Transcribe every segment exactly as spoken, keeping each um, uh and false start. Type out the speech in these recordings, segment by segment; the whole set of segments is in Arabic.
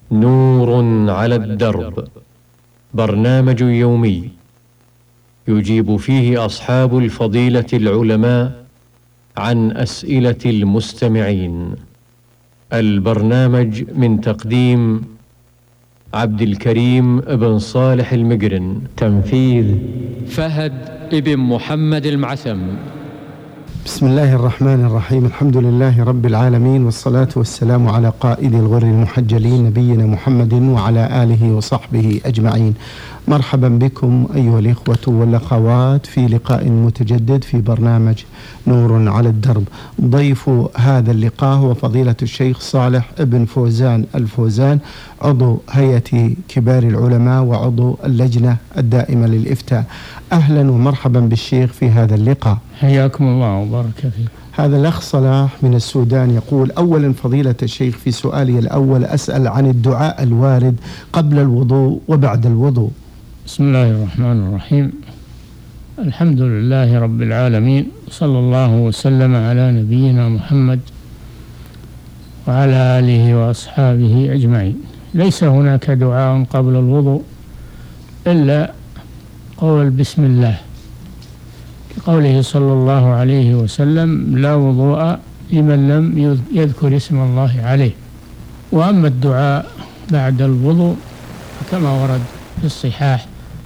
نور على الدرب، برنامج يومي يجيب فيه أصحاب الفضيلة العلماء عن أسئلة المستمعين. البرنامج من تقديم عبد الكريم بن صالح المقرن، تنفيذ فهد بن محمد المعثم. بسم الله الرحمن الرحيم. الحمد لله رب العالمين، والصلاة والسلام على قائد الغر المحجلين نبينا محمد وعلى آله وصحبه أجمعين. مرحبا بكم أيها الإخوة والأخوات في لقاء متجدد في برنامج نور على الدرب. ضيف هذا اللقاء هو فضيلة الشيخ صالح بن فوزان الفوزان، عضو هيئة كبار العلماء وعضو اللجنة الدائمة للإفتاء. أهلا ومرحبا بالشيخ في هذا اللقاء. حياكم الله وبارك فيك. هذا الأخ صلاح من السودان يقول: أولا فضيلة الشيخ، في سؤالي الأول أسأل عن الدعاء الوارد قبل الوضوء وبعد الوضوء. بسم الله الرحمن الرحيم. الحمد لله رب العالمين، صلى الله وسلم على نبينا محمد وعلى آله وأصحابه أجمعين. ليس هناك دعاء قبل الوضوء إلا قول بسم الله، كقوله صلى الله عليه وسلم: لا وضوء لمن لم يذكر اسم الله عليه. وأما الدعاء بعد الوضوء كما ورد في الصحاح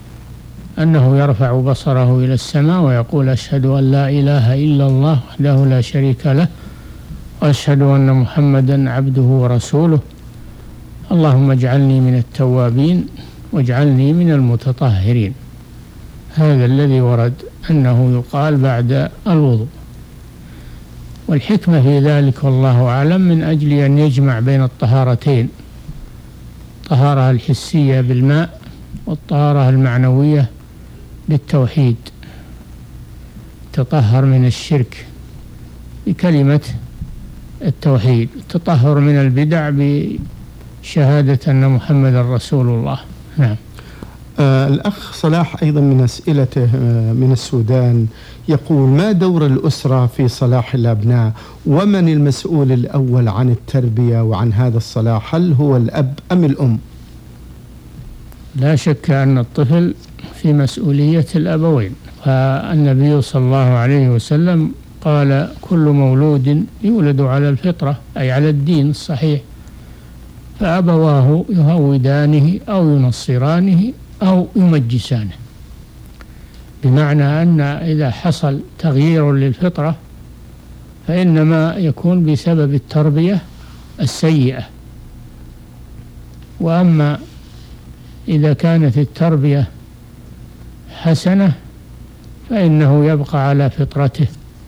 أنه يرفع بصره إلى السماء ويقول: أشهد أن لا إله إلا الله وحده لا شريك له، وأشهد أن محمدا عبده ورسوله، اللهم اجعلني من التوابين واجعلني من المتطهرين. هذا الذي ورد أنه يقال بعد الوضوء، والحكمة في ذلك والله أعلم من أجل أن يجمع بين الطهارتين، الطهارة الحسية بالماء والطهارة المعنوية بالتوحيد، تطهر من الشرك بكلمة التوحيد، التطهر من البدع بشهادة أن محمد رسول الله. نعم. آه الأخ صلاح أيضا من أسئلته آه من السودان يقول: ما دور الأسرة في صلاح الأبناء؟ ومن المسؤول الأول عن التربية وعن هذا الصلاح؟ هل هو الأب أم الأم؟ لا شك أن الطفل في مسؤولية الأبوين، فالنبي صلى الله عليه وسلم قال: كل مولود يولد على الفطرة، أي على الدين الصحيح، فأبواه يهودانه أو ينصرانه أو يمجسانه. بمعنى أن إذا حصل تغيير للفطرة فإنما يكون بسبب التربية السيئة. وأما إذا كانت التربية حسنة فإنه يبقى على فطرته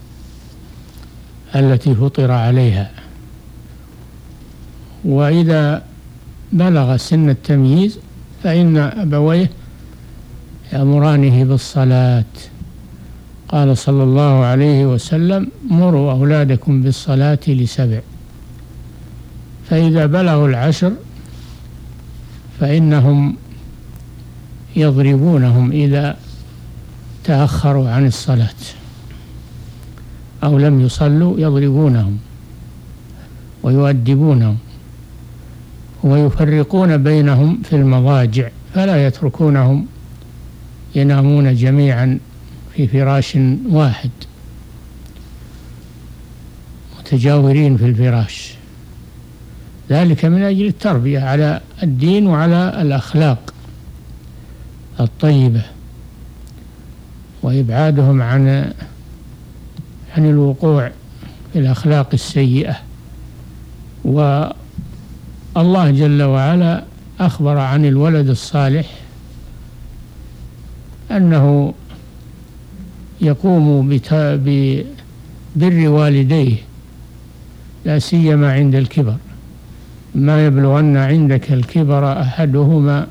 التي فطر عليها. وإذا بلغ سن التمييز فإن أبويه يأمرانه بالصلاة. قال صلى الله عليه وسلم: مروا أولادكم بالصلاة لسبع. فإذا بلغوا العشر فإنهم يضربونهم إذا تأخروا عن الصلاة أو لم يصلوا، يضربونهم ويؤدبونهم ويفرقون بينهم في المضاجع، فلا يتركونهم ينامون جميعا في فراش واحد متجاورين في الفراش، ذلك من أجل التربية على الدين وعلى الأخلاق الطيبة، وإبعادهم عن عن الوقوع في الأخلاق السيئة. والله جل وعلا أخبر عن الولد الصالح أنه يقوم ببر والديه، لا سيما عند الكبر. ما يبلغن عندك الكبر أحدهما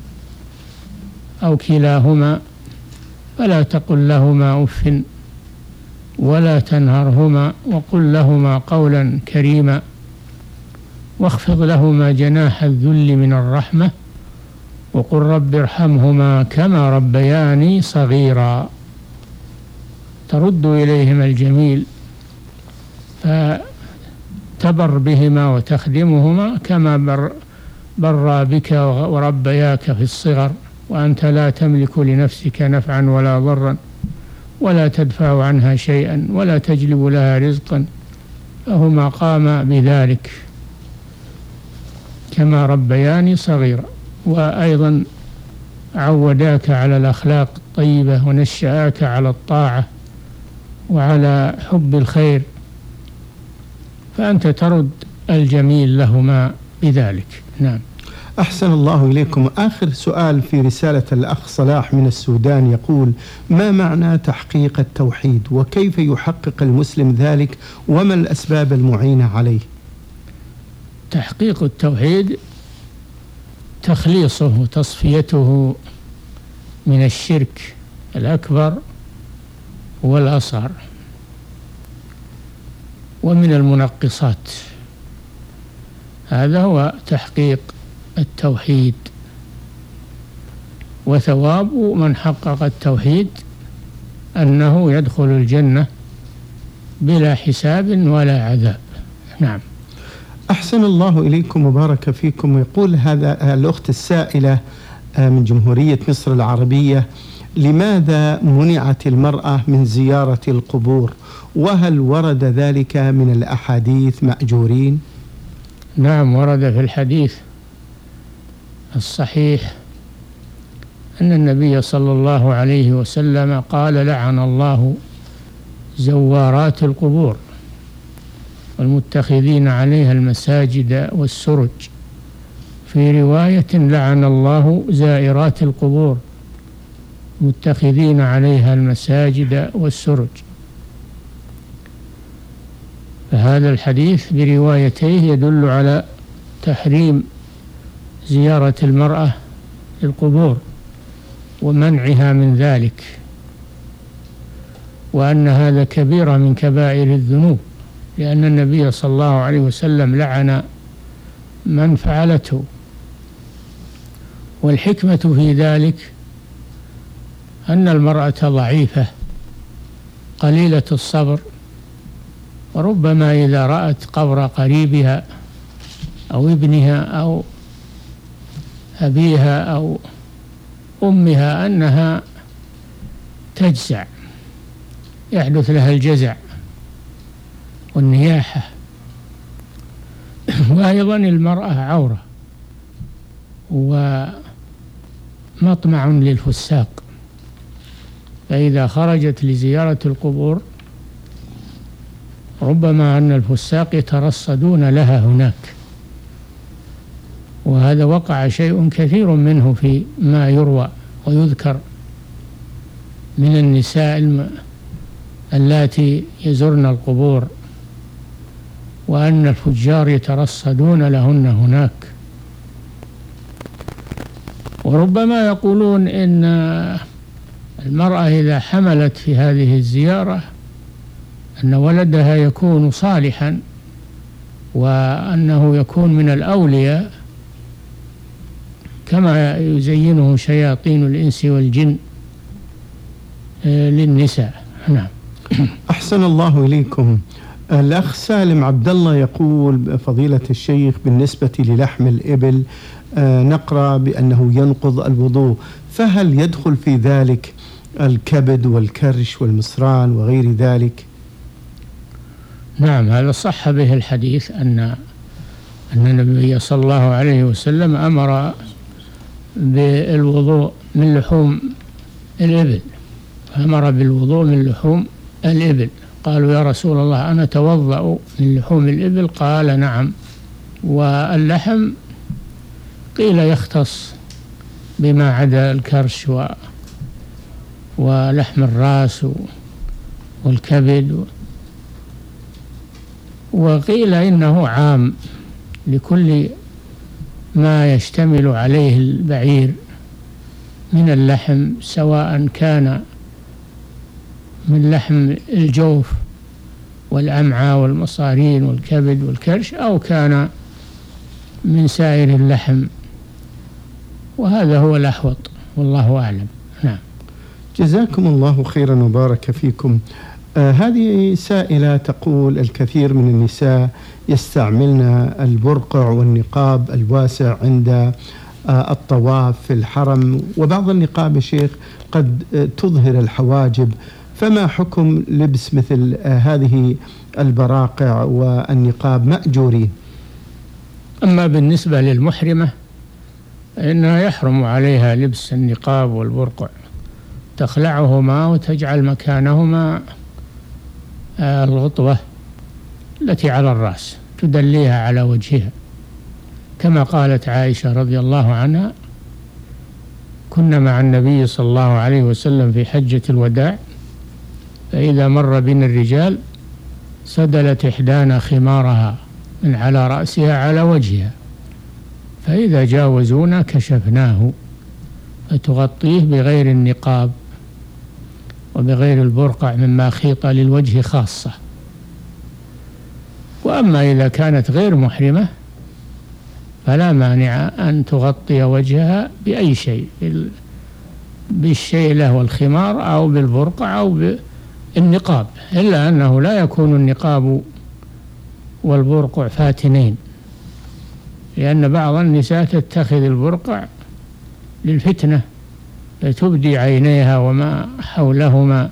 أو كلاهما فلا تقل لهما أف ولا تنهرهما وقل لهما قولا كريما واخفض لهما جناح الذل من الرحمة وقل رب ارحمهما كما ربياني صغيرا. ترد إليهما الجميل فتبر بهما وتخدمهما كما بر برا بك وربياك في الصغر وأنت لا تملك لنفسك نفعا ولا ضرا ولا تدفع عنها شيئا ولا تجلب لها رزقا، فهما قاما بذلك كما ربياني صغيرا، وأيضا عوداك على الأخلاق الطيبة ونشأك على الطاعة وعلى حب الخير، فأنت ترد الجميل لهما بذلك. نعم. أحسن الله إليكم. آخر سؤال في رسالة الأخ صلاح من السودان يقول: ما معنى تحقيق التوحيد وكيف يحقق المسلم ذلك وما الأسباب المعينة عليه؟ تحقيق التوحيد تخليصه وتصفيته من الشرك الأكبر والأصغر ومن المنقصات، هذا هو تحقيق التوحيد. وثواب من حقق التوحيد أنه يدخل الجنة بلا حساب ولا عذاب. نعم. أحسن الله إليكم وبارك فيكم. يقول هذا الأخت السائلة من جمهورية مصر العربية: لماذا منعت المرأة من زيارة القبور؟ وهل ورد ذلك من الأحاديث مأجورين؟ نعم، ورد في الحديث الصحيح أن النبي صلى الله عليه وسلم قال: لعن الله زوارات القبور والمتخذين عليها المساجد والسرج. في رواية: لعن الله زائرات القبور متخذين عليها المساجد والسرج. فهذا الحديث بروايتيه يدل على تحريم زيارة المرأة للقبور ومنعها من ذلك، وأن هذا كبيرة من كبائر الذنوب، لأن النبي صلى الله عليه وسلم لعن من فعلته. والحكمة في ذلك أن المرأة ضعيفة قليلة الصبر، وربما إذا رأت قبر قريبها أو ابنها أو أبيها أو أمها أنها تجزع، يحدث لها الجزع والنياحة. وأيضا المرأة عورة ومطمع للفساق، فإذا خرجت لزيارة القبور ربما أن الفساق يترصدون لها هناك، وهذا وقع شيء كثير منه في ما يروى ويذكر من النساء اللاتي يزرن القبور، وأن الفجار يترصدون لهن هناك. وربما يقولون إن المرأة إذا حملت في هذه الزيارة أن ولدها يكون صالحا وأنه يكون من الأولياء كما يزينه شياطين الإنس والجن للنساء. نعم. أحسن الله إليكم. الأخ سالم عبد الله يقول: فضيلة الشيخ، بالنسبة للحم الإبل نقرأ بأنه ينقض الوضوء، فهل يدخل في ذلك الكبد والكرش والمصران وغير ذلك؟ نعم، هذا صح به الحديث أن أن النبي صلى الله عليه وسلم أمر بالوضوء من لحوم الإبل، أمر بالوضوء من لحوم الإبل. قالوا: يا رسول الله أنا أتوضأ من لحوم الإبل؟ قال: نعم. واللحم قيل يختص بما عدا الكرش و ولحم الرأس والكبد، وقيل إنه عام لكل ما يشتمل عليه البعير من اللحم، سواء كان من لحم الجوف والأمعاء والمصارين والكبد والكرش أو كان من سائر اللحم، وهذا هو الأحوط والله أعلم. نعم. جزاكم الله خيرا وبارك فيكم. آه هذه سائلة تقول: الكثير من النساء يستعملن البرقع والنقاب الواسع عند آه الطواف في الحرم، وبعض النقاب يا شيخ قد آه تظهر الحواجب، فما حكم لبس مثل آه هذه البراقع والنقاب مأجورين؟ أما بالنسبة للمحرمة إنها يحرم عليها لبس النقاب والبرقع، تخلعهما وتجعل مكانهما الغطوة التي على الرأس تدليها على وجهها، كما قالت عائشة رضي الله عنها: كنا مع النبي صلى الله عليه وسلم في حجة الوداع، فإذا مر بنا الرجال سدلت إحدانا خمارها من على رأسها على وجهها، فإذا جاوزونا كشفناه، فتغطيه بغير النقاب وبغير البرقع مما خيط للوجه خاصة. وأما إذا كانت غير محرمة فلا مانع أن تغطي وجهها بأي شيء، بالشيلة والخمار أو بالبرقع أو بالنقاب، إلا أنه لا يكون النقاب والبرقع فاتنين، لأن بعض النساء تتخذ البرقع للفتنة، فتبدي عينيها وما حولهما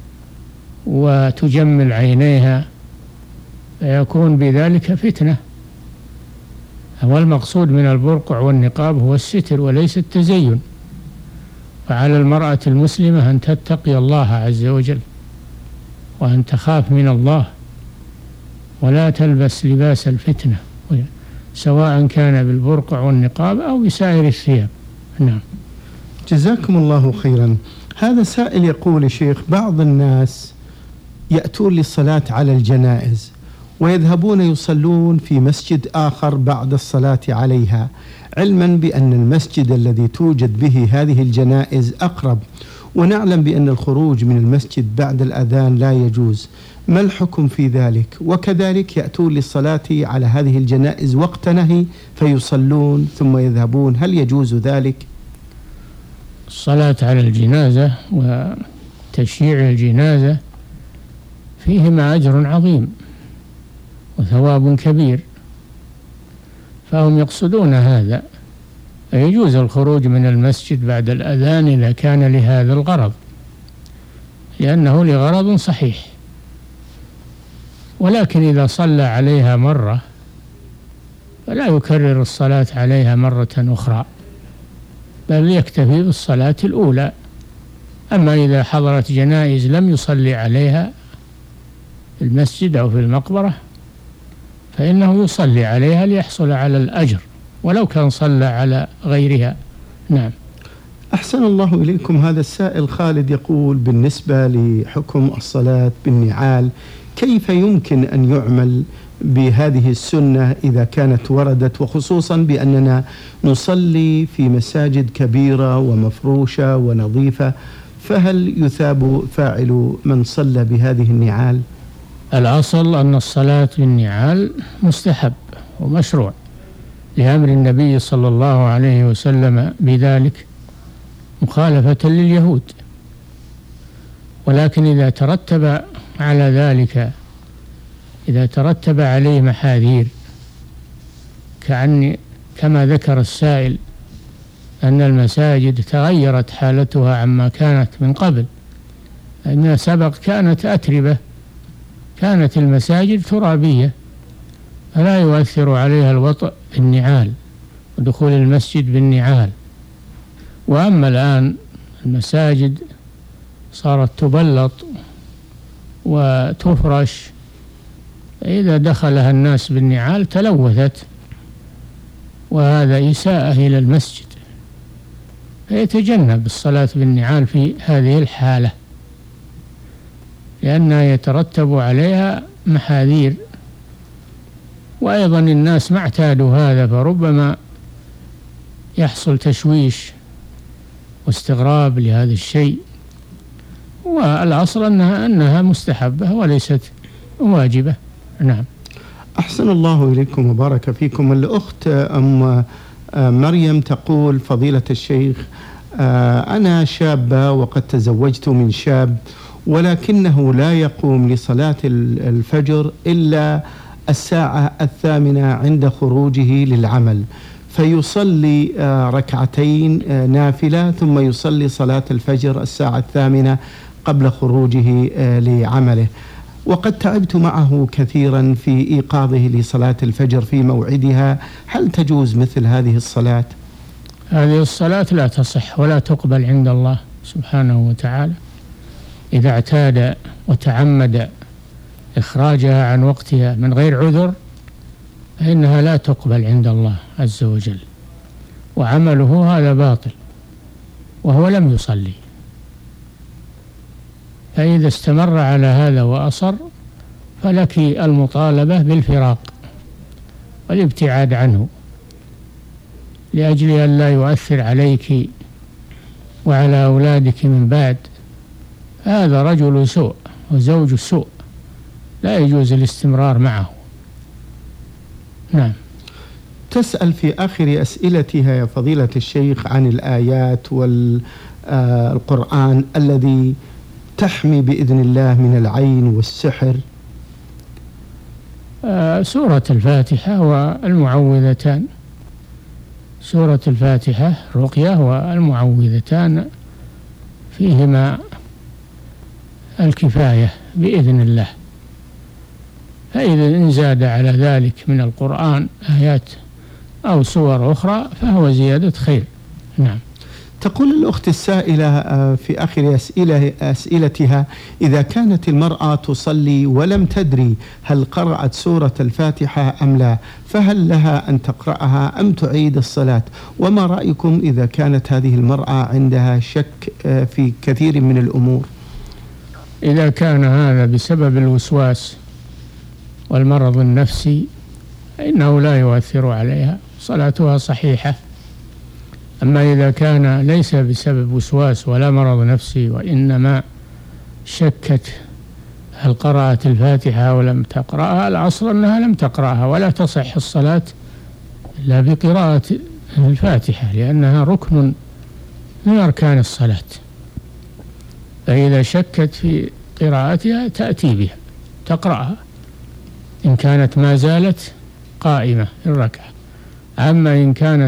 وتجمل عينيها، فيكون بذلك فتنة. والمقصود من البرقع والنقاب هو الستر وليس التزين، فعلى المرأة المسلمة أن تتقي الله عز وجل وأن تخاف من الله، ولا تلبس لباس الفتنة، سواء كان بالبرقع والنقاب أو بسائر الثياب. نعم. جزاكم الله خيرا. هذا سائل يقول: يا شيخ، بعض الناس يأتون للصلاة على الجنائز ويذهبون يصلون في مسجد آخر بعد الصلاة عليها، علما بأن المسجد الذي توجد به هذه الجنائز أقرب، ونعلم بأن الخروج من المسجد بعد الأذان لا يجوز، ما الحكم في ذلك؟ وكذلك يأتون للصلاة على هذه الجنائز وقت نهي فيصلون ثم يذهبون، هل يجوز ذلك؟ الصلاة على الجنازة وتشييع الجنازة فيهما أجر عظيم وثواب كبير، فهم يقصدون هذا، فيجوز الخروج من المسجد بعد الأذان إذا كان لهذا الغرض، لأنه لغرض صحيح. ولكن إذا صلى عليها مرة فلا يكرر الصلاة عليها مرة أخرى، بل يكتفي بالصلاة الأولى. أما إذا حضرت جنائز لم يصلي عليها في المسجد أو في المقبرة فإنه يصلي عليها ليحصل على الأجر ولو كان صلى على غيرها. نعم. أحسن الله إليكم. هذا السائل خالد يقول: بالنسبة لحكم الصلاة بالنعال، كيف يمكن أن يعمل بهذه السنة إذا كانت وردت، وخصوصا بأننا نصلي في مساجد كبيرة ومفروشة ونظيفة، فهل يثاب فاعل من صلى بهذه النعال؟ الأصل أن الصلاة بالنعال مستحب ومشروع لأمر النبي صلى الله عليه وسلم بذلك مخالفة لليهود، ولكن إذا ترتب على ذلك إذا ترتب عليه محاذير، كأن كما ذكر السائل أن المساجد تغيرت حالتها عما كانت من قبل، أن سبق كانت أتربة، كانت المساجد ترابية فلا يؤثر عليها الوطء بالنعال ودخول المسجد بالنعال. وأما الآن المساجد صارت تبلط وتفرش، إذا دخلها الناس بالنعال تلوثت، وهذا إساءة إلى المسجد، فيتجنب الصلاة بالنعال في هذه الحالة لأنها يترتب عليها محاذير، وأيضا الناس ما اعتادوا هذا، فربما يحصل تشويش واستغراب لهذا الشيء. والأصل أنها أنها مستحبة وليست واجبة. نعم. أحسن الله إليكم وبارك فيكم. الأخت أم مريم تقول: فضيلة الشيخ، أنا شابة وقد تزوجت من شاب، ولكنه لا يقوم لصلاة الفجر إلا الساعة الثامنة عند خروجه للعمل، فيصلي ركعتين نافلة ثم يصلي صلاة الفجر الساعة الثامنة قبل خروجه لعمله. وقد تعبت معه كثيرا في إيقاظه لصلاة الفجر في موعدها، هل تجوز مثل هذه الصلاة؟ هذه الصلاة لا تصح ولا تقبل عند الله سبحانه وتعالى. إذا اعتاد وتعمد إخراجها عن وقتها من غير عذر فإنها لا تقبل عند الله عز وجل، وعمله هذا باطل وهو لم يصلي. فإذا استمر على هذا وأصر فلك المطالبة بالفراق والابتعاد عنه لأجل أن لا يؤثر عليك وعلى أولادك من بعد. هذا رجل سوء وزوج سوء، لا يجوز الاستمرار معه. نعم. تسأل في آخر أسئلتها يا فضيلة الشيخ عن الآيات والقرآن الذي تحمي بإذن الله من العين والسحر. آه سورة الفاتحة والمعوذتان. سورة الفاتحة رقية، والمعوذتان فيهما الكفاية بإذن الله. فإذا إن زاد على ذلك من القرآن آيات أو سور أخرى فهو زيادة خير. نعم. تقول الأخت السائلة في آخر أسئلة أسئلتها: إذا كانت المرأة تصلي ولم تدري هل قرأت سورة الفاتحة أم لا، فهل لها أن تقرأها أم تعيد الصلاة؟ وما رأيكم إذا كانت هذه المرأة عندها شك في كثير من الأمور؟ إذا كان هذا بسبب الوسواس والمرض النفسي فإنه لا يؤثر عليها، صلاتها صحيحة. أما إذا كان ليس بسبب وسواس ولا مرض نفسي، وإنما شكت هل قرأت الفاتحة أو لم تقرأها، الأصل أنها لم تقرأها ولا تصح الصلاة إلا بقراءة الفاتحة، لأنها ركن من أركان الصلاة. فإذا شكت في قراءتها تأتي بها تقرأها إن كانت ما زالت قائمة الركعة. أما إن كانت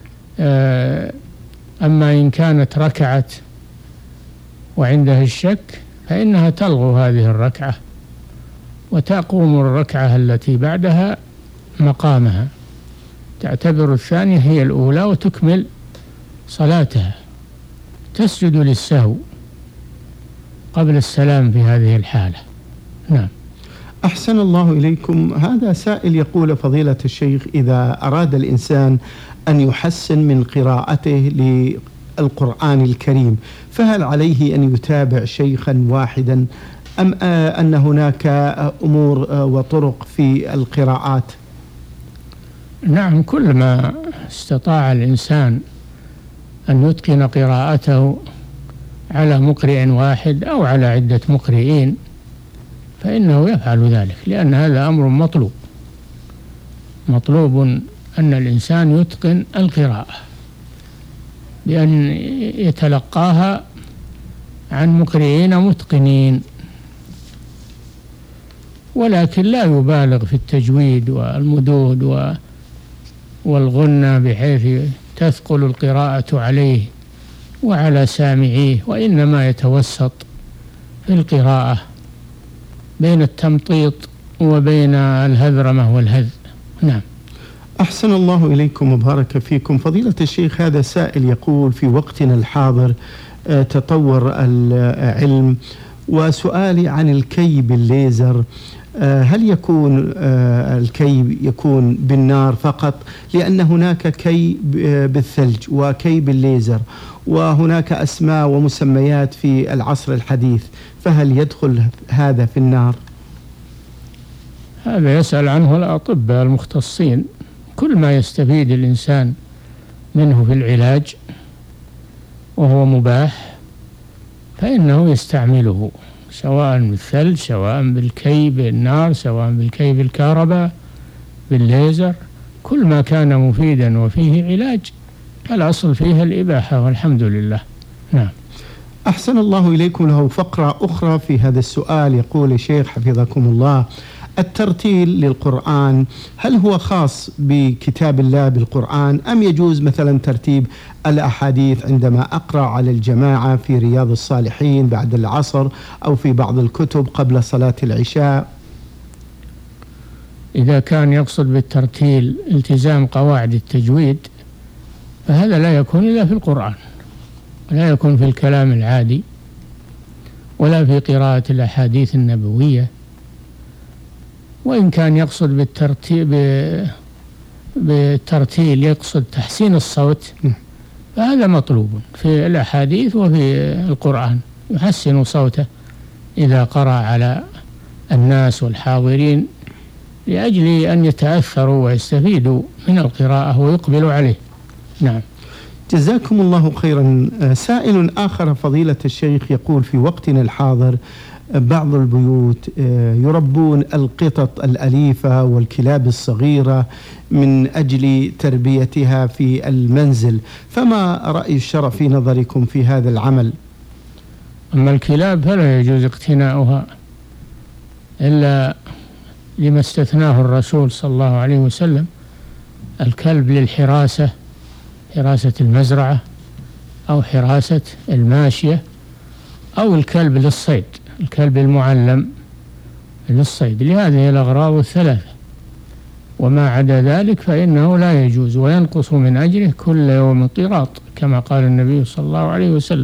أما إن كانت ركعت وعندها الشك فإنها تلغو هذه الركعة وتقوم الركعة التي بعدها مقامها، تعتبر الثانية هي الأولى وتكمل صلاتها، تسجد للسهو قبل السلام في هذه الحالة. نعم. أحسن الله إليكم. هذا سائل يقول: فضيلة الشيخ، إذا أراد الإنسان أن يحسن من قراءته للقرآن الكريم فهل عليه أن يتابع شيخا واحدا أم أن هناك أمور وطرق في القراءات؟ نعم، كل ما استطاع الإنسان أن يتقن قراءته على مقرئ واحد أو على عدة مقرئين فإنه يفعل ذلك، لأن هذا أمر مطلوب. مطلوب أن الإنسان يتقن القراءة بأن يتلقاها عن مقرئين متقنين، ولكن لا يبالغ في التجويد والمدود والغنى بحيث تثقل القراءة عليه وعلى سامعيه، وإنما يتوسط في القراءة بين التمطيط وبين الهذرمة والهذ. نعم. أحسن الله إليكم وبارك فيكم. فضيلة الشيخ، هذا سائل يقول: في وقتنا الحاضر تطور العلم، وسؤالي عن الكي بالليزر، هل يكون الكي يكون بالنار فقط؟ لأن هناك كي بالثلج وكي بالليزر، وهناك أسماء ومسميات في العصر الحديث، فهل يدخل هذا في النار؟ هذا يسأل عنه الأطباء المختصين. كل ما يستفيد الإنسان منه في العلاج وهو مباح فإنه يستعمله، سواء بالثلج، سواء بالكي بالنار، سواء بالكي بالكهرباء، بالليزر. كل ما كان مفيدا وفيه علاج الأصل فيه الإباحة والحمد لله. نعم. أحسن الله إليكم. له فقرة أخرى في هذا السؤال، يقول الشيخ حفظكم الله: الترتيل للقرآن هل هو خاص بكتاب الله بالقرآن، أم يجوز مثلا ترتيب الأحاديث عندما أقرأ على الجماعة في رياض الصالحين بعد العصر أو في بعض الكتب قبل صلاة العشاء؟ إذا كان يقصد بالترتيل التزام قواعد التجويد فهذا لا يكون إلا في القرآن، لا يكون في الكلام العادي ولا في قراءة الأحاديث النبوية. وإن كان يقصد بالترتيل بالترتيل يقصد تحسين الصوت فهذا مطلوب في الأحاديث وفي القرآن، يحسن صوته إذا قرأ على الناس والحاضرين لأجل أن يتأثروا ويستفيدوا من القراءة ويقبلوا عليه. نعم. جزاكم الله خيرا. سائل آخر فضيلة الشيخ يقول: في وقتنا الحاضر بعض البيوت يربون القطط الأليفة والكلاب الصغيرة من أجل تربيتها في المنزل، فما رأي الشرع في نظركم في هذا العمل؟ أما الكلاب فلا يجوز اقتناؤها إلا لما استثناه الرسول صلى الله عليه وسلم: الكلب للحراسة، حراسة المزرعة أو حراسة الماشية، أو الكلب للصيد، الكلب المعلم للصيد، لهذه الأغراض الثلاثة. وما عدا ذلك فإنه لا يجوز، وينقص من أجره كل يوم قيراط كما قال النبي صلى الله عليه وسلم.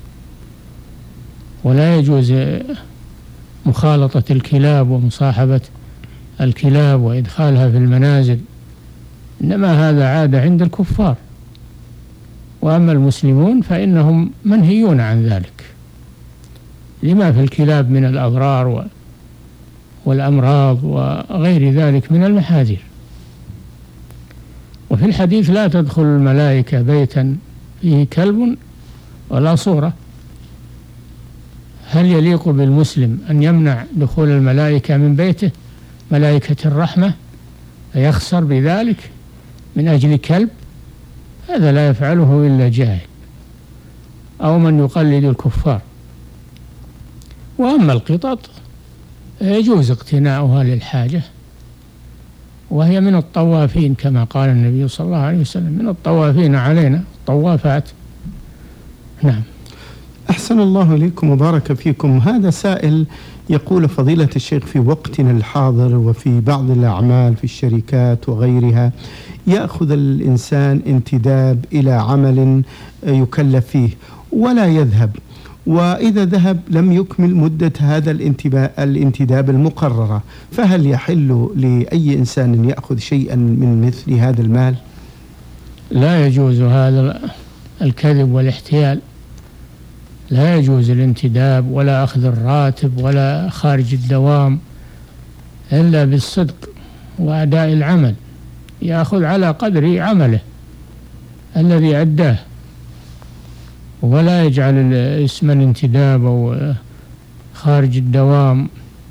ولا يجوز مخالطة الكلاب ومصاحبة الكلاب وإدخالها في المنازل، إنما هذا عادة عند الكفار، وأما المسلمون فإنهم منهيون عن ذلك لما في الكلاب من الأضرار والأمراض وغير ذلك من المحاذير. وفي الحديث: لا تدخل الملائكة بيتا فيه كلب ولا صورة. هل يليق بالمسلم أن يمنع دخول الملائكة من بيته، ملائكة الرحمة، فيخسر بذلك من أجل كلب؟ هذا لا يفعله إلا جاهل أو من يقلد الكفار. وأما القطط يجوز اقتناؤها للحاجة، وهي من الطوافين كما قال النبي صلى الله عليه وسلم: من الطوافين علينا الطوافات. نعم. أحسن الله إليكم وبارك فيكم. هذا سائل يقول: فضيلة الشيخ، في وقتنا الحاضر وفي بعض الأعمال في الشركات وغيرها يأخذ الإنسان انتداب إلى عمل يكلف فيه ولا يذهب، وإذا ذهب لم يكمل مدة هذا الانتداب المقررة، فهل يحل لأي إنسان يأخذ شيئا من مثل هذا المال؟ لا يجوز هذا الكذب والاحتيال، لا يجوز الانتداب ولا أخذ الراتب ولا خارج الدوام إلا بالصدق وأداء العمل، يأخذ على قدر عمله الذي أداه، ولا يجعل اسم الانتداب أو خارج الدوام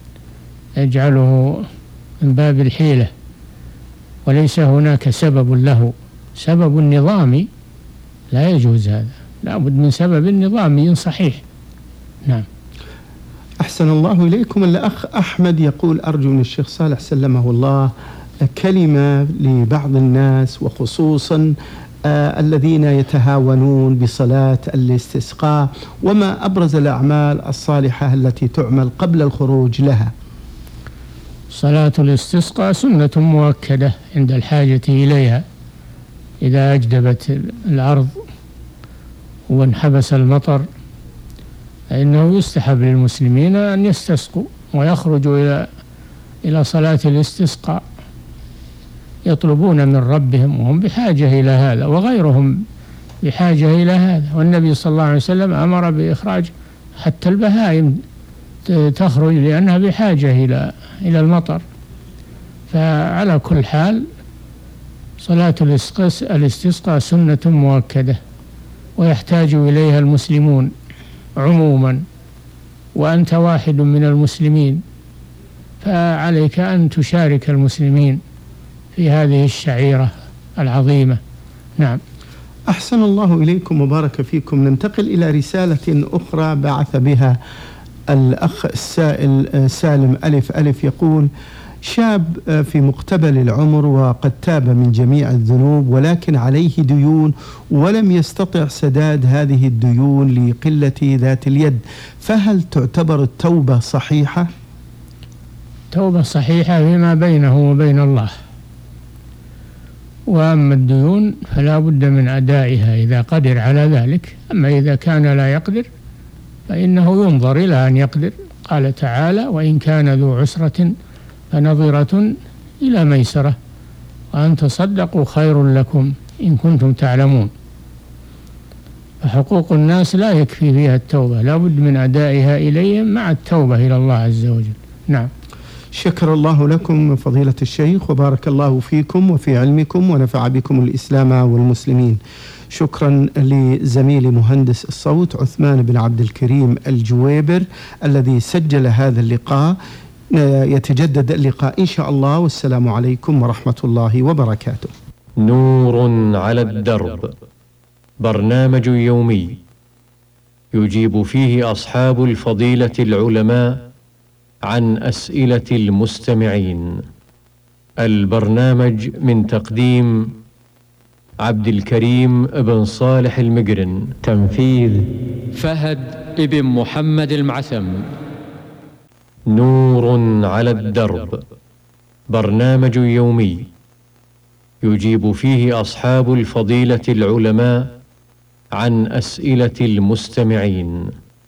يجعله من باب الحيلة، وليس هناك سبب له، سبب نظامي لا يجوز هذا، لا بد من سبب نظامي صحيح. نعم. أحسن الله إليكم. الأخ أحمد يقول: أرجو من الشيخ صالح سلمه الله كلمة لبعض الناس وخصوصا آه الذين يتهاونون بصلاة الاستسقاء، وما أبرز الأعمال الصالحة التي تعمل قبل الخروج لها. صلاة الاستسقاء سنة مؤكدة عند الحاجة إليها، إذا أجدبت الأرض وانحبس المطر فإنه يستحب للمسلمين أن يستسقوا ويخرجوا إلى إلى صلاة الاستسقاء، يطلبون من ربهم وهم بحاجة إلى هذا، وغيرهم بحاجة إلى هذا. والنبي صلى الله عليه وسلم أمر بإخراج حتى البهائم تخرج لأنها بحاجة إلى إلى المطر. فعلى كل حال صلاة الاستسقاء سنة مؤكدة ويحتاج إليها المسلمون عموما، وأنت واحد من المسلمين، فعليك أن تشارك المسلمين في هذه الشعيرة العظيمة. نعم. أحسن الله إليكم وبارك فيكم. ننتقل إلى رسالة أخرى بعث بها الأخ السائل سالم ألف ألف، يقول: شاب في مقتبل العمر وقد تاب من جميع الذنوب، ولكن عليه ديون ولم يستطع سداد هذه الديون لقلة ذات اليد، فهل تعتبر التوبة صحيحة؟ توبة صحيحة فيما بينه وبين الله، وأما الديون فلا بد من أدائها إذا قدر على ذلك. أما إذا كان لا يقدر فإنه ينظر إلى أن يقدر. قال تعالى: وإن كان ذو عسرة فنظرة إلى ميسرة وأن تصدقوا خير لكم إن كنتم تعلمون. فحقوق الناس لا يكفي فيها التوبة، لا بد من أدائها إليهم مع التوبة إلى الله عز وجل. نعم. شكر الله لكم فضيلة الشيخ وبارك الله فيكم وفي علمكم ونفع بكم الإسلام والمسلمين. شكرا لزميل مهندس الصوت عثمان بن عبد الكريم الجويبر الذي سجل هذا اللقاء. يتجدد اللقاء إن شاء الله، والسلام عليكم ورحمة الله وبركاته. نور على الدرب، برنامج يومي يجيب فيه أصحاب الفضيلة العلماء عن أسئلة المستمعين. البرنامج من تقديم عبد الكريم بن صالح المقرن، تنفيذ فهد بن محمد المعثم. نور على الدرب، برنامج يومي يجيب فيه أصحاب الفضيلة العلماء عن أسئلة المستمعين.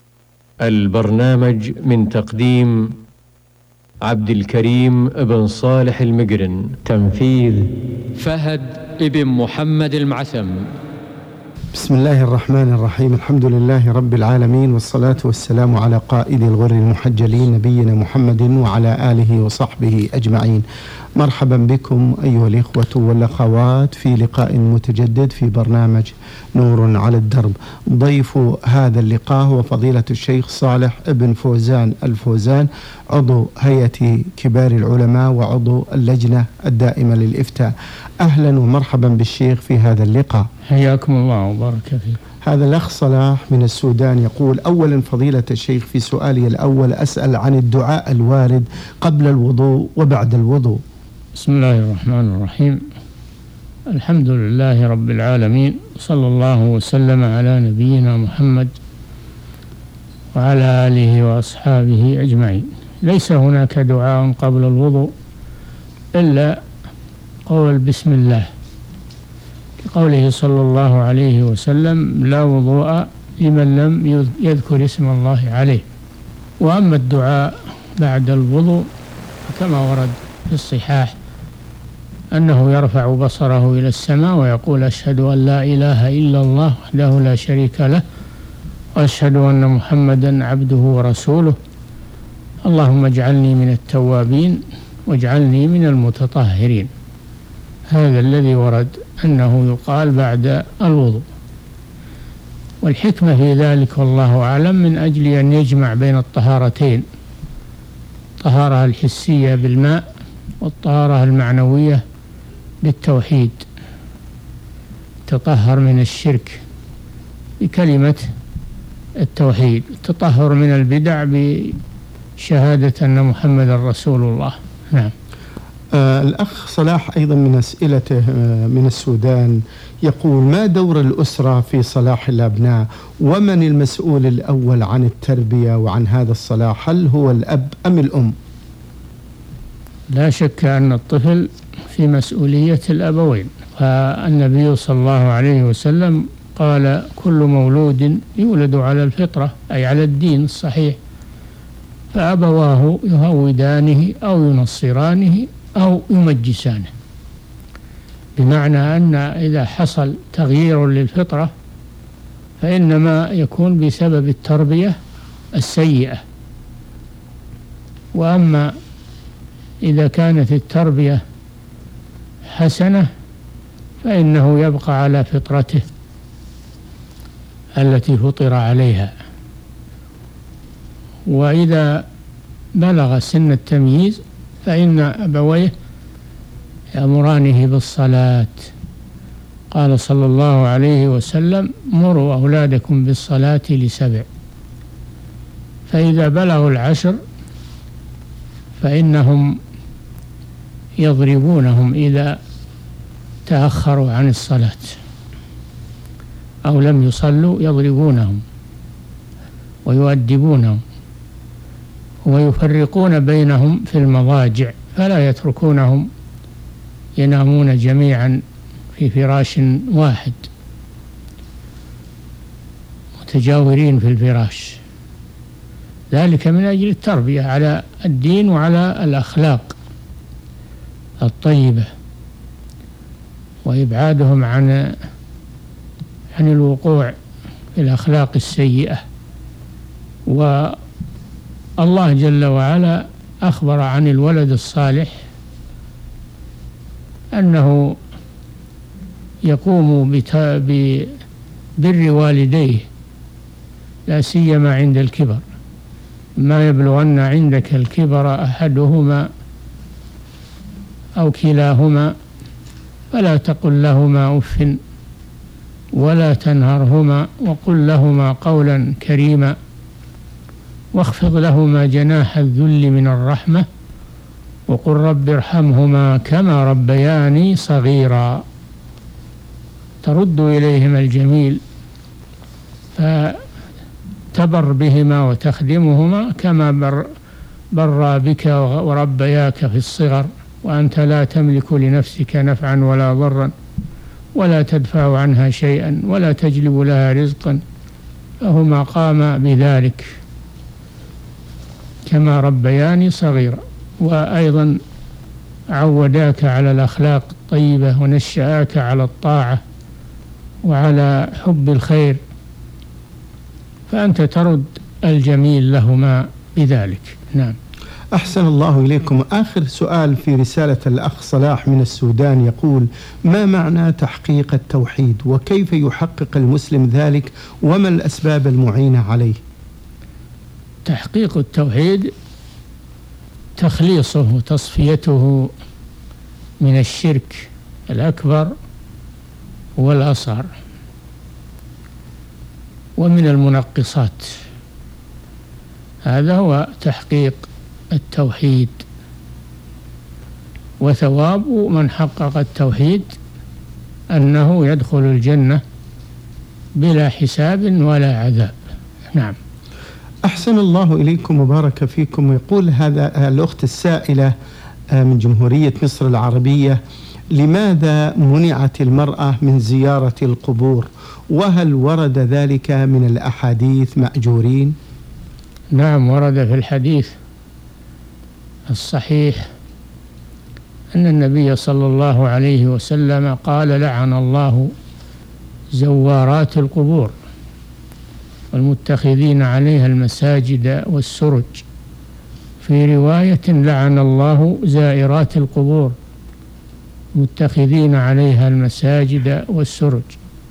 البرنامج من تقديم عبد الكريم بن صالح المقرن، تنفيذ فهد بن محمد المعثم. بسم الله الرحمن الرحيم. الحمد لله رب العالمين، والصلاة والسلام على قائد الغر المحجلين نبينا محمد وعلى آله وصحبه أجمعين. مرحبا بكم أيها الإخوة والأخوات في لقاء متجدد في برنامج نور على الدرب. ضيف هذا اللقاء هو فضيلة الشيخ صالح بن فوزان الفوزان، عضو هيئة كبار العلماء وعضو اللجنة الدائمة للإفتاء. أهلا ومرحبا بالشيخ في هذا اللقاء. حياكم الله وبارك فيك. هذا الأخ صلاح من السودان يقول: أولا فضيلة الشيخ، في سؤالي الأول أسأل عن الدعاء الوارد قبل الوضوء وبعد الوضوء. بسم الله الرحمن الرحيم. الحمد لله رب العالمين، صلى الله وسلم على نبينا محمد وعلى آله وأصحابه أجمعين. ليس هناك دعاء قبل الوضوء إلا قول بسم الله، لقوله صلى الله عليه وسلم: لا وضوء لمن لم يذكر اسم الله عليه. وأما الدعاء بعد الوضوء كما ورد في الصحاح أنه يرفع بصره إلى السماء ويقول: أشهد أن لا إله إلا الله وحده لا شريك له، وأشهد أن محمدا عبده ورسوله، اللهم اجعلني من التوابين واجعلني من المتطهرين. هذا الذي ورد أنه يقال بعد الوضوء. والحكمة في ذلك والله أعلم من أجل أن يجمع بين الطهارتين، الطهارة الحسية بالماء والطهارة المعنوية بالتوحيد، تطهر من الشرك بكلمة التوحيد، التطهر من البدع بشهادة أن محمد رسول الله. نعم. آه الأخ صلاح أيضا من أسئلته آه من السودان يقول: ما دور الأسرة في صلاح الأبناء؟ ومن المسؤول الأول عن التربية وعن هذا الصلاح؟ هل هو الأب أم الأم؟ لا شك أن الطفل في مسؤولية الأبوين، فالنبي صلى الله عليه وسلم قال: كل مولود يولد على الفطرة، أي على الدين الصحيح، فأبواه يهودانه أو ينصرانه أو يمجسانه. بمعنى أن إذا حصل تغيير للفطرة فإنما يكون بسبب التربية السيئة. وأما إذا كانت التربية حسنة فإنه يبقى على فطرته التي فطر عليها. وإذا بلغ سن التمييز فإن أبويه يأمرانه بالصلاة قال صلى الله عليه وسلم: مروا أولادكم بالصلاة لسبع، فإذا بلغوا العشر فإنهم يضربونهم إذا تأخروا عن الصلاة أو لم يصلوا، يضربونهم ويؤدبونهم ويفرقون بينهم في المضاجع، فلا يتركونهم ينامون جميعا في فراش واحد متجاورين في الفراش، ذلك من أجل التربية على الدين وعلى الأخلاق الطيبة، وإبعادهم عن عن الوقوع في الأخلاق السيئة. والله جل وعلا أخبر عن الولد الصالح أنه يقوم ببر والديه لا سيما عند الكبر، ما يبلغن عندك الكبر أحدهما أو كلاهما فلا تقل لهما أف ولا تنهرهما وقل لهما قولا كريما واخفض لهما جناح الذل من الرحمة وقل رب ارحمهما كما ربياني صغيرا. ترد إليهما الجميل فتبر بهما وتخدمهما كما بر برا بك وربياك في الصغر، وأنت لا تملك لنفسك نفعا ولا ضرا ولا تدفع عنها شيئا ولا تجلب لها رزقا، فهما قاما بذلك كما ربياني صغيرا. وأيضا عوداك على الأخلاق الطيبة ونشأك على الطاعة وعلى حب الخير، فأنت ترد الجميل لهما بذلك. نعم. أحسن الله إليكم. آخر سؤال في رسالة الأخ صلاح من السودان يقول: ما معنى تحقيق التوحيد وكيف يحقق المسلم ذلك وما الأسباب المعينة عليه؟ تحقيق التوحيد تخليصه وتصفيته من الشرك الأكبر والأصغر ومن المنقصات، هذا هو تحقيق التوحيد. وثواب من حقق التوحيد أنه يدخل الجنة بلا حساب ولا عذاب. نعم. أحسن الله إليكم وبارك فيكم. يقول هذا الأخت السائلة من جمهورية مصر العربية: لماذا منعت المرأة من زيارة القبور؟ وهل ورد ذلك من الأحاديث مأجورين؟ نعم، ورد في الحديث الصحيح أن النبي صلى الله عليه وسلم قال: لعن الله زوارات القبور والمتخذين عليها المساجد والسرج، في رواية: لعن الله زائرات القبور متخذين عليها المساجد والسرج.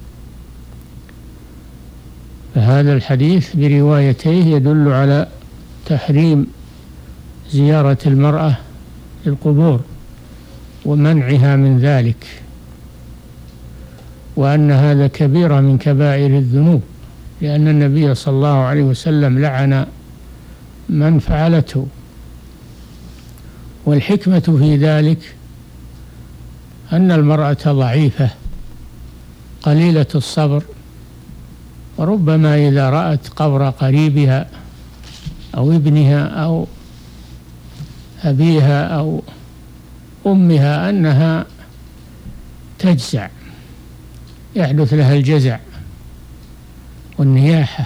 فهذا الحديث بروايتيه يدل على تحريم زيارة المرأة للقبور ومنعها من ذلك، وأن هذا كبيرة من كبائر الذنوب، لأن النبي صلى الله عليه وسلم لعن من فعلته. والحكمة في ذلك أن المرأة ضعيفة قليلة الصبر، وربما إذا رأت قبر قريبها أو ابنها أو أبيها أو أمها أنها تجزع، يحدث لها الجزع والنياحة.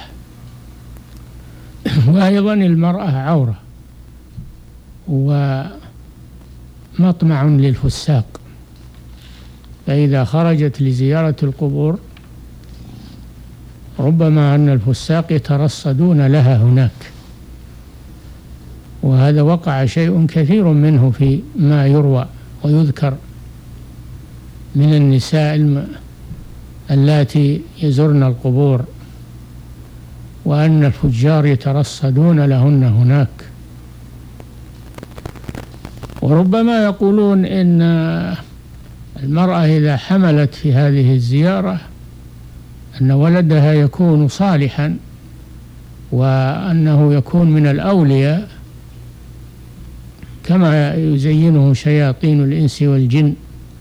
وأيضا المرأة عورة ومطمع للفساق، فإذا خرجت لزيارة القبور ربما أن الفساق يترصدون لها هناك، وهذا وقع شيء كثير منه في ما يروى ويذكر من النساء اللاتي يزرن القبور، وأن الفجار يترصدون لهن هناك. وربما يقولون إن المرأة إذا حملت في هذه الزيارة أن ولدها يكون صالحا وأنه يكون من الأولياء كما يزينه شياطين الإنس والجن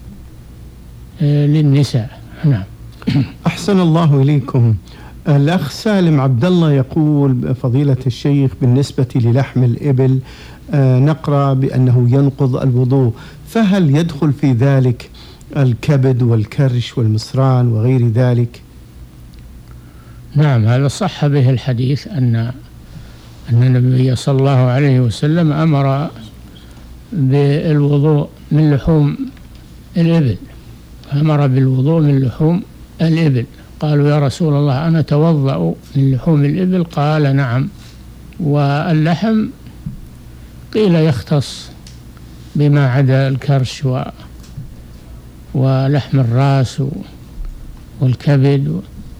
للنساء. نعم. أحسن الله إليكم. الأخ سالم عبد الله يقول فضيلة الشيخ بالنسبة للحم الإبل نقرأ بأنه ينقض الوضوء، فهل يدخل في ذلك الكبد والكرش والمصران وغير ذلك؟ نعم، هذا صح به الحديث أن أن النبي صلى الله عليه وسلم أمر بالوضوء من لحوم الإبل، أمر بالوضوء من لحوم الإبل. قالوا يا رسول الله أنا أتوضأ من لحوم الإبل؟ قال نعم. واللحم قيل يختص بما عدا الكرش و ولحم الرأس والكبد،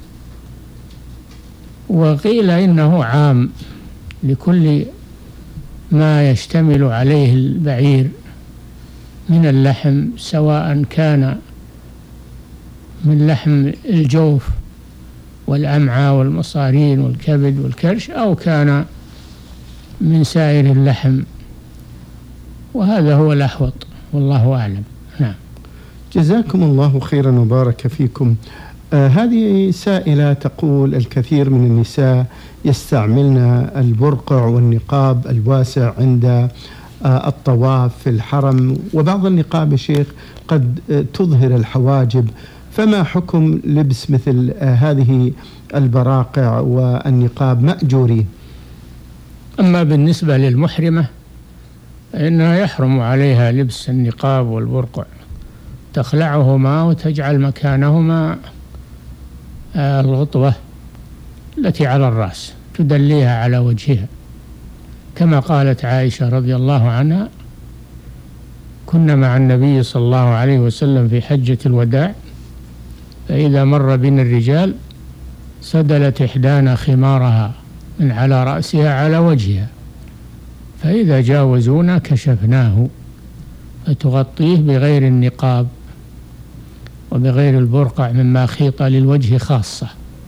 وقيل إنه عام لكل ما يشتمل عليه البعير من اللحم، سواء كان من لحم الجوف والأمعاء والمصارين والكبد والكرش أو كان من سائر اللحم، وهذا هو الأحوط والله أعلم. نعم. جزاكم الله خيرا وبارك فيكم. آه هذه سائلة تقول الكثير من النساء يستعملن البرقع والنقاب الواسع عند آه الطواف في الحرم، وبعض النقاب يا شيخ قد آه تظهر الحواجب، فما حكم لبس مثل آه هذه البراقع والنقاب مأجورين؟ أما بالنسبة للمحرمة فإنها يحرم عليها لبس النقاب والبرقع، تخلعهما وتجعل مكانهما الغطوة التي على الرأس تدليها على وجهها، كما قالت عائشة رضي الله عنها كنا مع النبي صلى الله عليه وسلم في حجة الوداع، فإذا مر بنا الرجال سدلت إحدانا خمارها من على رأسها على وجهها، فإذا جاوزونا كشفناه، فتغطيه بغير النقاب وبغير البرقع مما خيط للوجه خاصة.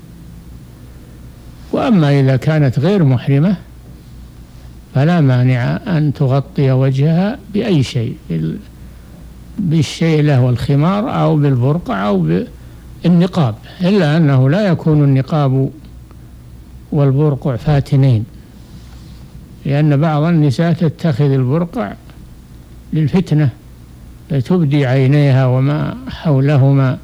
وأما إذا كانت غير محرمة فلا مانع أن تغطي وجهها بأي شيء، بالشيلة والخمار أو بالبرقع أو بالنقاب، إلا أنه لا يكون النقاب والبرقع فاتنين، لأن بعض النساء تتخذ البرقع للفتنة لتبدي عينيها وما حولهما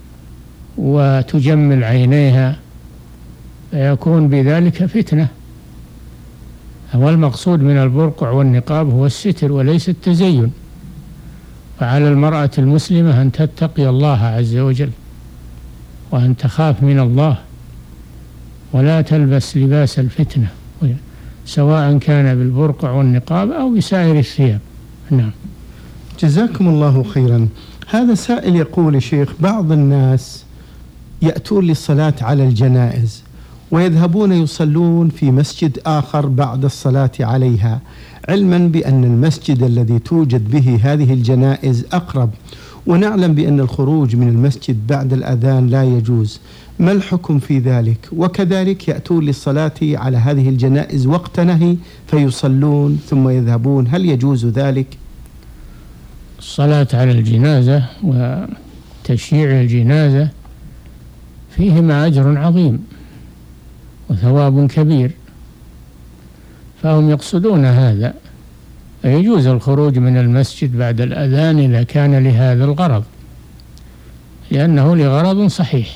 وتجمل عينيها، فيكون بذلك فتنة. والمقصود من البرقع والنقاب هو الستر وليس التزين، فعلى المرأة المسلمة أن تتقي الله عز وجل وأن تخاف من الله ولا تلبس لباس الفتنة، سواء كان بالبرقع والنقاب أو بسائر الثياب. نعم. جزاكم الله خيرا. هذا سائل يقول شيخ بعض الناس يأتون للصلاة على الجنائز ويذهبون يصلون في مسجد آخر بعد الصلاة عليها، علما بأن المسجد الذي توجد به هذه الجنائز أقرب، ونعلم بأن الخروج من المسجد بعد الأذان لا يجوز، ما الحكم في ذلك؟ وكذلك يأتون للصلاة على هذه الجنائز وقت نهي فيصلون ثم يذهبون، هل يجوز ذلك؟ الصلاة على الجنازة وتشييع الجنازة فيهما أجر عظيم وثواب كبير، فهم يقصدون هذا، فيجوز الخروج من المسجد بعد الأذان إذا كان لهذا الغرض، لأنه لغرض صحيح.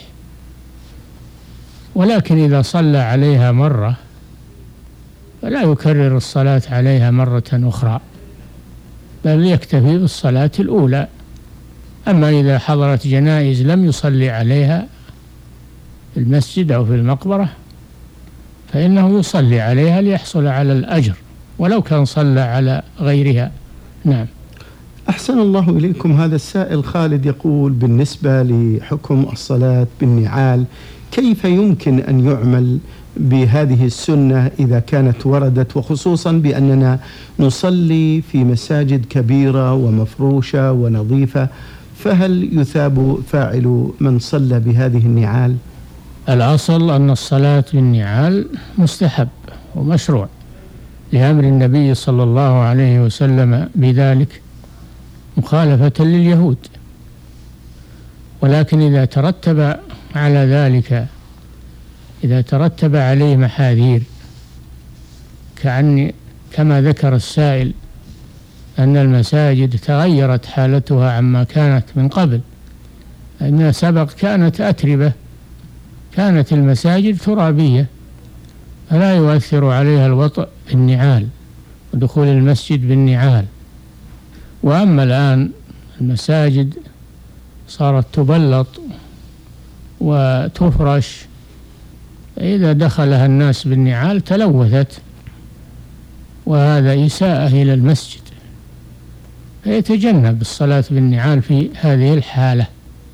ولكن إذا صلى عليها مرة فلا يكرر الصلاة عليها مرة أخرى، بل يكتفي بالصلاة الأولى. أما إذا حضرت جنائز لم يصلي عليها في المسجد أو في المقبرة فإنه يصلي عليها ليحصل على الأجر ولو كان صلى على غيرها. نعم. أحسن الله إليكم. هذا السائل خالد يقول بالنسبة لحكم الصلاة بالنعال، كيف يمكن أن يعمل بهذه السنة إذا كانت وردت، وخصوصا بأننا نصلي في مساجد كبيرة ومفروشة ونظيفة، فهل يثاب فاعل من صلى بهذه النعال؟ الأصل أن الصلاة بالنعال مستحب ومشروع لأمر النبي صلى الله عليه وسلم بذلك مخالفة لليهود، ولكن إذا ترتب على ذلك إذا ترتب عليه محاذير كأن كما ذكر السائل أن المساجد تغيرت حالتها عما كانت من قبل، أنها سبق كانت أتربة، كانت المساجد ترابية فلا يؤثر عليها الوطء بالنعال ودخول المسجد بالنعال. وأما الآن المساجد صارت تبلط وتفرش، إذا دخلها الناس بالنعال تلوثت، وهذا إساءة إلى المسجد، فيتجنب الصلاة بالنعال في هذه الحالة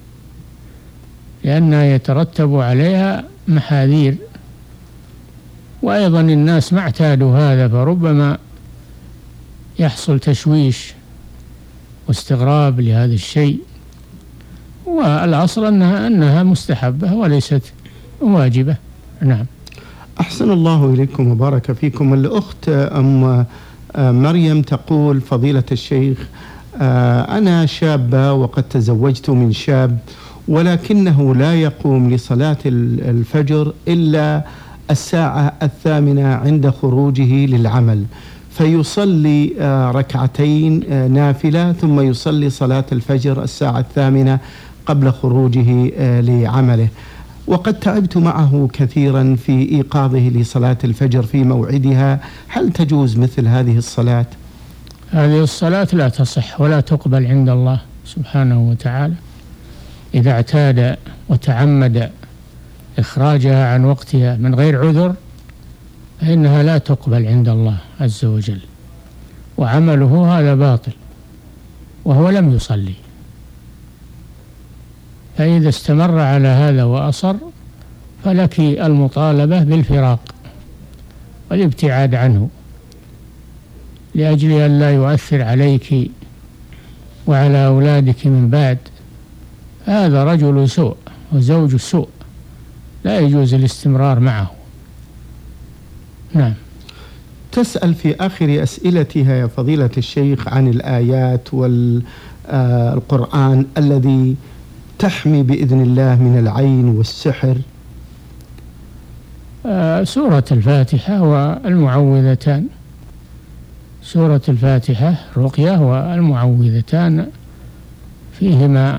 لأنها يترتب عليها محاذير، وأيضا الناس ما اعتادوا هذا فربما يحصل تشويش واستغراب لهذا الشيء. والأصل أنها, أنها مستحبة وليست واجبة. نعم. أحسن الله إليكم وبارك فيكم. الأخت أم مريم تقول: فضيلة الشيخ، أنا شابة وقد تزوجت من شاب، ولكنه لا يقوم لصلاة الفجر إلا الساعة الثامنة عند خروجه للعمل، فيصلي ركعتين نافلة ثم يصلي صلاة الفجر الساعة الثامنة قبل خروجه لعمله، وقد تعبت معه كثيرا في إيقاظه لصلاة الفجر في موعدها. هل تجوز مثل هذه الصلاة؟ هذه الصلاة لا تصح ولا تقبل عند الله سبحانه وتعالى. إذا اعتاد وتعمد إخراجها عن وقتها من غير عذر فإنها لا تقبل عند الله عز وجل، وعمله هذا باطل وهو لم يصلي. فإذا استمر على هذا وأصر فلك المطالبة بالفراق والابتعاد عنه لأجل أن لا يؤثر عليك وعلى أولادك من بعد. هذا رجل سوء وزوج سوء، لا يجوز الاستمرار معه. نعم. تسأل في آخر أسئلتها يا فضيلة الشيخ عن الآيات والقرآن الذي تحمي بإذن الله من العين والسحر. آه سورة الفاتحة والمعوذتان. سورة الفاتحة رقية، والمعوذتان فيهما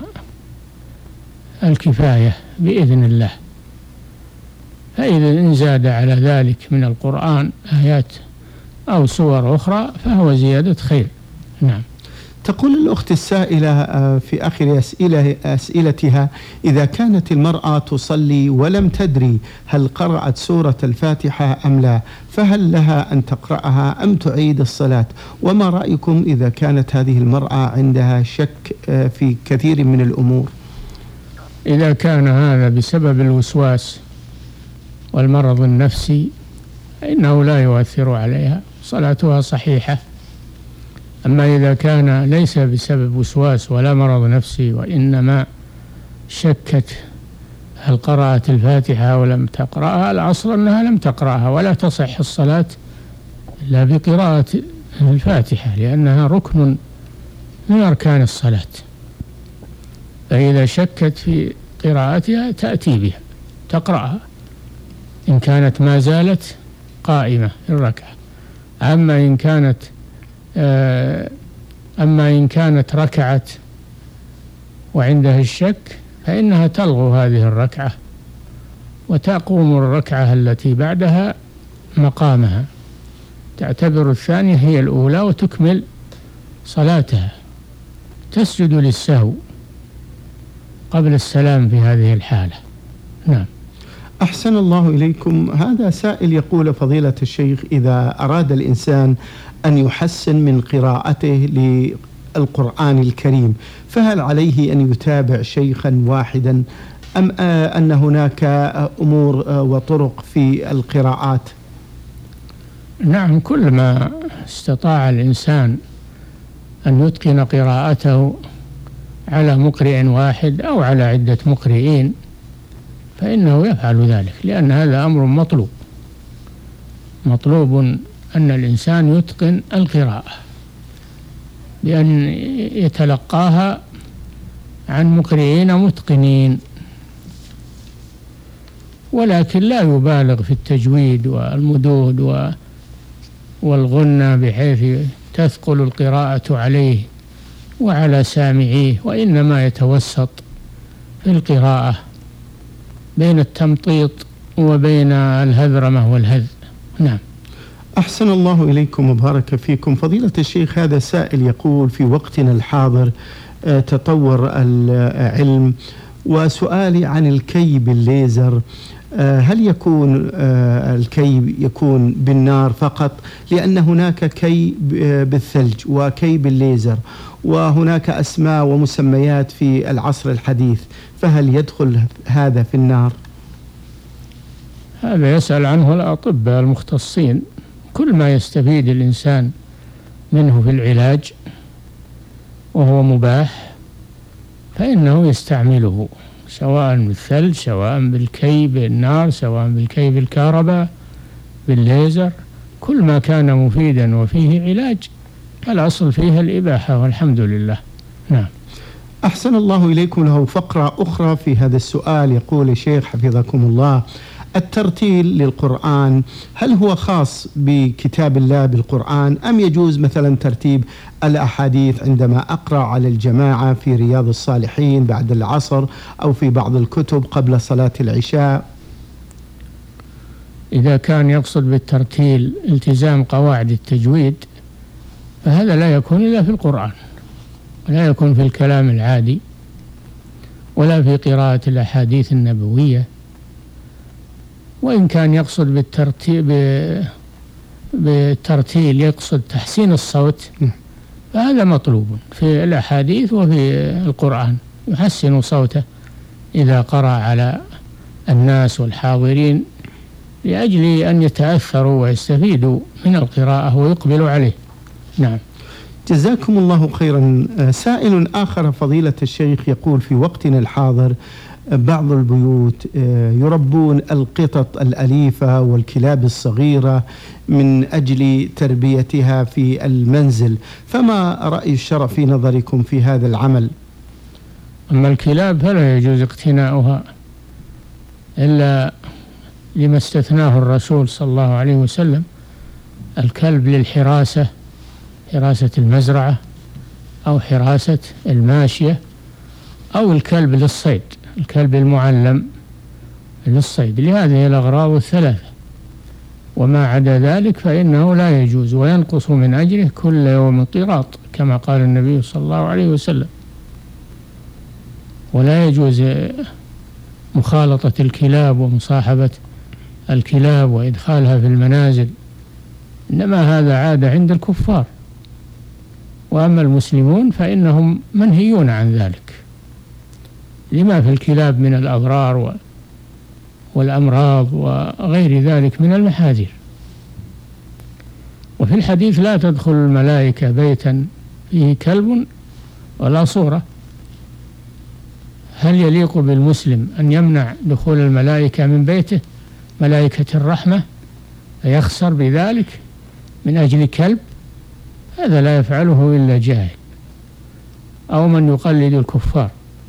الكفاية بإذن الله. فإذا إن زاد على ذلك من القرآن آيات أو سور أخرى فهو زيادة خير. نعم. تقول الأخت السائلة في آخر أسئلة أسئلتها: إذا كانت المرأة تصلي ولم تدري هل قرأت سورة الفاتحة أم لا، فهل لها أن تقرأها أم تعيد الصلاة؟ وما رأيكم إذا كانت هذه المرأة عندها شك في كثير من الأمور؟ إذا كان هذا بسبب الوسواس والمرض النفسي فإنه لا يؤثر عليها، صلاتها صحيحة. أما إذا كان ليس بسبب وسواس ولا مرض نفسي، وإنما شكت هل قرأت الفاتحة ولم تقرأها، الأصل أنها لم تقرأها، ولا تصح الصلاة إلا بقراءة الفاتحة لأنها ركن من أركان الصلاة. فإذا شكت في قراءتها تأتي بها تقرأها إن كانت ما زالت قائمة في الركعة. أما إن كانت أما إن كانت ركعت وعندها الشك فإنها تلغو هذه الركعة وتقوم الركعة التي بعدها مقامها، تعتبر الثانية هي الأولى وتكمل صلاتها، تسجد للسهو قبل السلام في هذه الحالة. نعم. أحسن الله إليكم. هذا سائل يقول: فضيلة الشيخ، إذا أراد الإنسان أن يحسن من قراءته للقرآن الكريم فهل عليه أن يتابع شيخا واحدا أم أن هناك أمور وطرق في القراءات؟ نعم، كل ما استطاع الإنسان أن يتقن قراءته على مقرئ واحد أو على عدة مقرئين فإنه يفعل ذلك، لأن هذا أمر مطلوب. مطلوب أن الإنسان يتقن القراءة بأن يتلقاها عن مقرئين متقنين، ولكن لا يبالغ في التجويد والمدود والغنى بحيث تثقل القراءة عليه وعلى سامعيه، وإنما يتوسط في القراءة بين التمطيط وبين الهذرمة والهذ. نعم. أحسن الله إليكم وبارك فيكم. فضيلة الشيخ، هذا سائل يقول: في وقتنا الحاضر تطور العلم، وسؤالي عن الكي بالليزر، هل يكون الكي يكون بالنار فقط؟ لأن هناك كي بالثلج وكي بالليزر، وهناك أسماء ومسميات في العصر الحديث، فهل يدخل هذا في النار؟ هذا يسأل عنه الأطباء المختصين. كل ما يستفيد الإنسان منه في العلاج وهو مباح فإنه يستعمله، سواء بالثلج، سواء بالكي بالنار، سواء بالكي بالكهرباء، بالليزر. كل ما كان مفيدا وفيه علاج الأصل فيها الإباحة، والحمد لله. نعم. أحسن الله إليكم. له فقرة أخرى في هذا السؤال، يقول: الشيخ حفظكم الله، الترتيل للقرآن هل هو خاص بكتاب الله بالقرآن، أم يجوز مثلا ترتيب الأحاديث عندما أقرأ على الجماعة في رياض الصالحين بعد العصر، أو في بعض الكتب قبل صلاة العشاء؟ إذا كان يقصد بالترتيل التزام قواعد التجويد فهذا لا يكون إلا في القرآن، ولا يكون في الكلام العادي، ولا في قراءة الأحاديث النبوية. وإن كان يقصد بالترتيب بالترتيل يقصد تحسين الصوت فهذا مطلوب في الأحاديث وفي القرآن، يحسن صوته إذا قرأ على الناس والحاضرين لأجل أن يتأثروا ويستفيدوا من القراءة ويقبلوا عليه. نعم. جزاكم الله خيرا. سائل آخر فضيلة الشيخ يقول: في وقتنا الحاضر بعض البيوت يربون القطط الأليفة والكلاب الصغيرة من أجل تربيتها في المنزل، فما رأي الشرع في نظركم في هذا العمل؟ أما الكلاب فلا يجوز اقتناؤها إلا لما استثناه الرسول صلى الله عليه وسلم: الكلب للحراسة، حراسة المزرعة أو حراسة الماشية، أو الكلب للصيد، الكلب المعلم للصيد، لهذه الأغراض الثلاثة. وما عدا ذلك فإنه لا يجوز، وينقص من أجره كل يوم قيراط كما قال النبي صلى الله عليه وسلم. ولا يجوز مخالطة الكلاب ومصاحبة الكلاب وإدخالها في المنازل، إنما هذا عادة عند الكفار. وأما المسلمون فإنهم منهيون عن ذلك لما في الكلاب من الأضرار والأمراض وغير ذلك من المحاذير. وفي الحديث: لا تدخل الملائكة بيتا فيه كلب ولا صورة. هل يليق بالمسلم أن يمنع دخول الملائكة من بيته، ملائكة الرحمة، فيخسر بذلك من أجل كلب؟ هذا لا يفعله إلا جاهل أو من يقلد الكفار.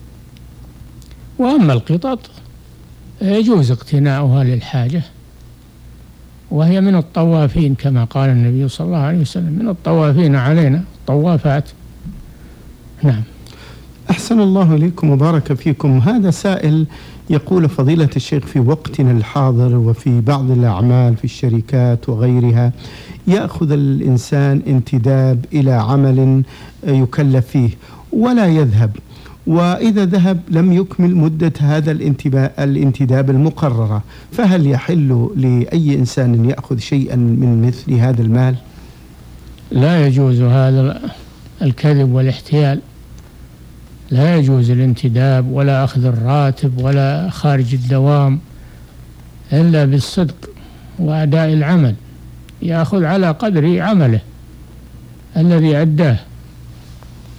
وأما القطط يجوز اقتناؤها للحاجة، وهي من الطوافين كما قال النبي صلى الله عليه وسلم: من الطوافين علينا الطوافات. نعم. أحسن الله إليكم وبارك فيكم. هذا سائل يقول: فضيلة الشيخ، في وقتنا الحاضر وفي بعض الأعمال في الشركات وغيرها يأخذ الإنسان انتداب إلى عمل يكلف فيه ولا يذهب، وإذا ذهب لم يكمل مدة هذا الانتداب المقررة، فهل يحل لأي إنسان أن يأخذ شيئا من مثل هذا المال؟ لا يجوز هذا الكذب والاحتيال، لا يجوز الانتداب ولا أخذ الراتب ولا خارج الدوام إلا بالصدق وأداء العمل، يأخذ على قدر عمله الذي أداه،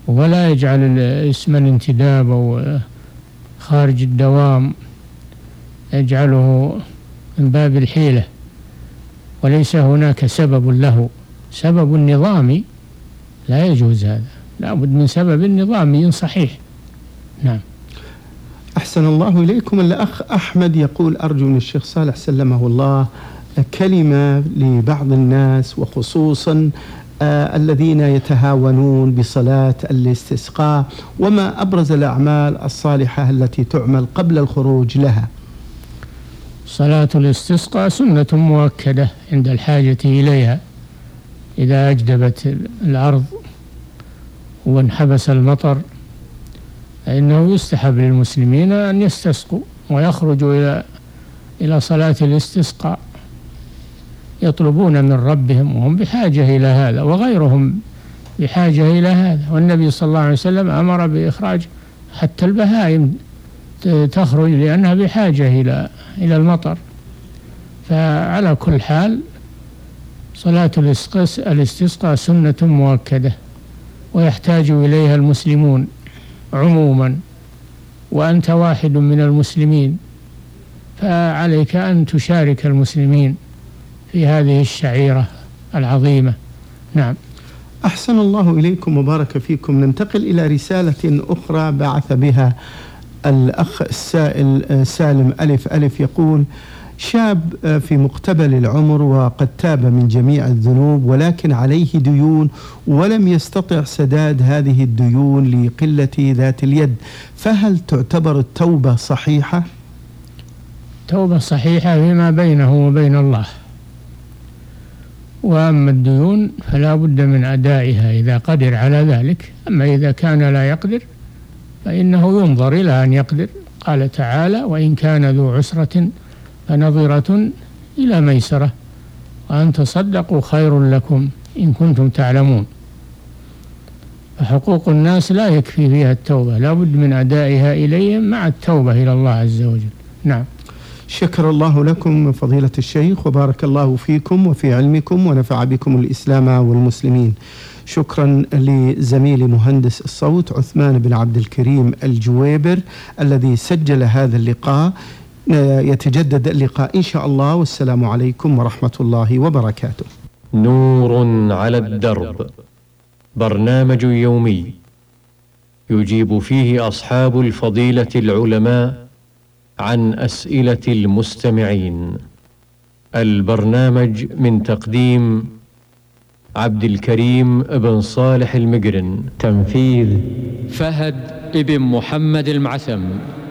ولا يجعل اسم الانتداب أو خارج الدوام، يجعله من باب الحيلة، وليس هناك سبب له. سبب نظامي لا يجوز هذا، لا بد من سبب نظامي صحيح. نعم. أحسن الله إليكم. الأخ أحمد يقول: أرجو من الشيخ صالح سلمه الله كلمة لبعض الناس، وخصوصا آه الذين يتهاونون بصلاة الاستسقاء، وما أبرز الأعمال الصالحة التي تعمل قبل الخروج لها. صلاة الاستسقاء سنة مؤكدة عند الحاجة إليها، إذا أجدبت الأرض وانحبس المطر فإنه يستحب للمسلمين أن يستسقوا ويخرجوا إلى إلى صلاة الاستسقاء، يطلبون من ربهم وهم بحاجة إلى هذا، وغيرهم بحاجة إلى هذا. والنبي صلى الله عليه وسلم أمر بإخراج حتى البهائم تخرج لأنها بحاجة إلى إلى المطر. فعلى كل حال صلاة الاستسقاء سنة مؤكدة ويحتاج إليها المسلمون عموما، وأنت واحد من المسلمين، فعليك أن تشارك المسلمين في هذه الشعيرة العظيمة. نعم. أحسن الله إليكم وبارك فيكم. ننتقل إلى رسالة أخرى بعث بها الأخ السائل سالم ألف ألف، يقول: شاب في مقتبل العمر وقد تاب من جميع الذنوب، ولكن عليه ديون ولم يستطع سداد هذه الديون لقلة ذات اليد، فهل تعتبر التوبة صحيحة؟ توبة صحيحة فيما بينه وبين الله، وأما الديون فلا بد من أدائها إذا قدر على ذلك. أما إذا كان لا يقدر فإنه ينظر إلى أن يقدر. قال تعالى: وإن كان ذو عسرة فنظرة إلى ميسرة وأن تصدقوا خير لكم إن كنتم تعلمون. فحقوق الناس لا يكفي فيها التوبة، لا بد من أدائها إليهم مع التوبة إلى الله عز وجل. نعم. شكر الله لكم فضيلة الشيخ، وبارك الله فيكم وفي علمكم ونفع بكم الإسلام والمسلمين. شكرا لزميلي مهندس الصوت عثمان بن عبد الكريم الجويبر الذي سجل هذا اللقاء. يتجدد اللقاء إن شاء الله، والسلام عليكم ورحمة الله وبركاته. نور على الدرب، برنامج يومي يجيب فيه أصحاب الفضيلة العلماء عن أسئلة المستمعين. البرنامج من تقديم عبد الكريم بن صالح المقرن، تنفيذ فهد بن محمد المعثم.